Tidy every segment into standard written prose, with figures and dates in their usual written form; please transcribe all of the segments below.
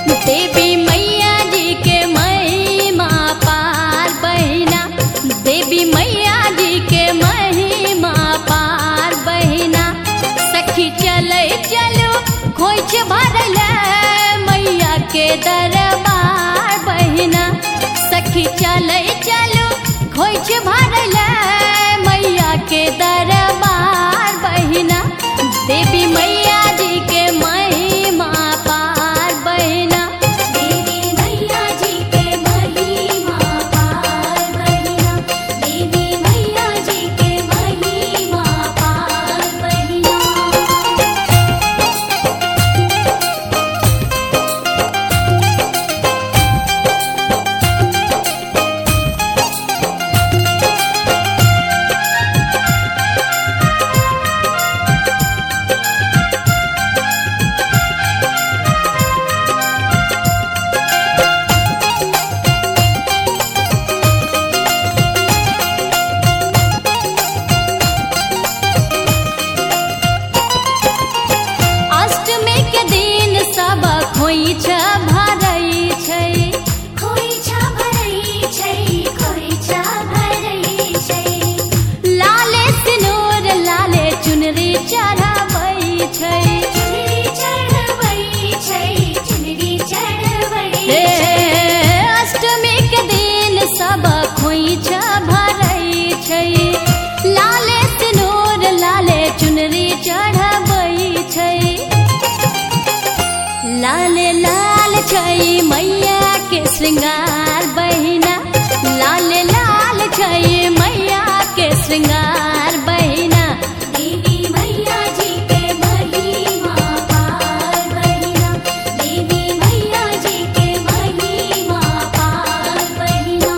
देवी मैया जी के महिमा पार बहिना, देवी मैया जी के महिमा पार बहिना। सखी चले चलो खोइछ भरल मैया के दरबार बहिना। सखी चले चलो खोइछ भरल मैया के दरबार बहिना। देवी मैया जी के महिमा पार बहिना, देवी मैया जी के महिमा पार बहिना, देवी मैया जी के महिमा पार बहिना। अष्टमी के दिन सब खोइछ भरै छै, खोइछा भरै छै, खोइछा भरै छै। लाले सिनूर लाले चुनरी चढ़ाबै छै। चुनरी चढ़बै छै, चुनरी चढ़बै हे छै। अष्टमी के दिन सब खोइछ भरै छै। लाले सिनूर लाले चुनरी चढ़ाबै छै। लाले लाल छै मैया के श्रृंगार बहिना, लाले लाल छै मैया के श्रृंगार बहिना। देवी मैया जी के महिमा पार बहिना, देवी मैया जी के महिमा पार बहिना।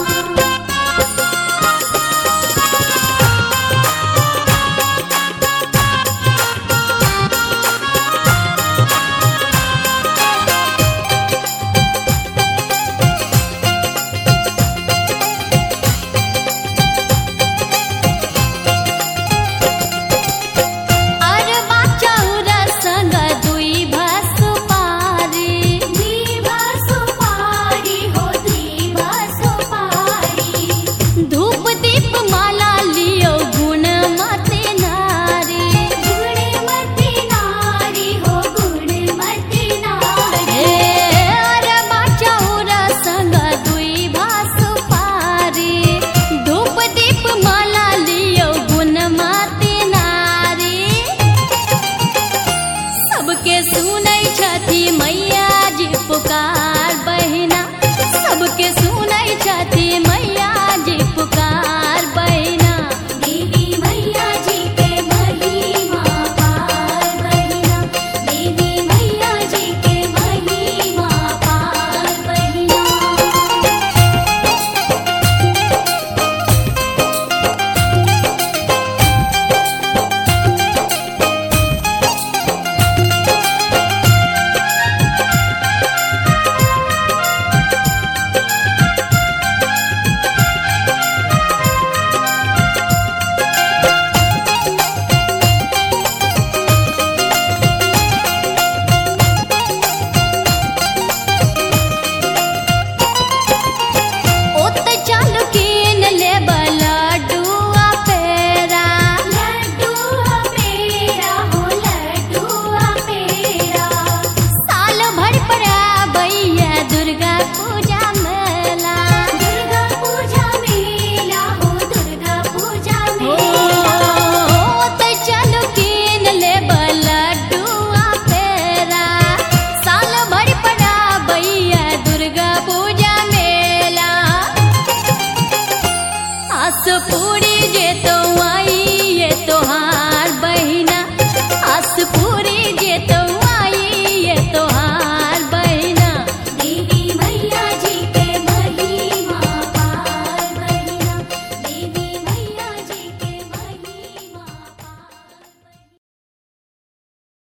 अरबा चाउर संग दुई भसुपारी, दीवा सुपारी हो दीवा सुपारी। धूप दीप माला लियो गुणमती नारी। गुणमती नारी हो गुणमती नारी। हे अरबा चाउर संग दुई भसुपारी, धूप दीप माला लियो गुणमती नारी। सबके सुनै छथि मैया जी पुकार बहिना, सबके सुनै छथि मैया जी पुकार बहिना। देवी मैया जी के महिमा पार बहिना, देवी मैया जी के महिमा पार बहिना। ओत चल कीन लेब लड्डुआ पेड़ा, लड्डुआ पेड़ा हो लड्डुआ पेड़ा। साल भर पर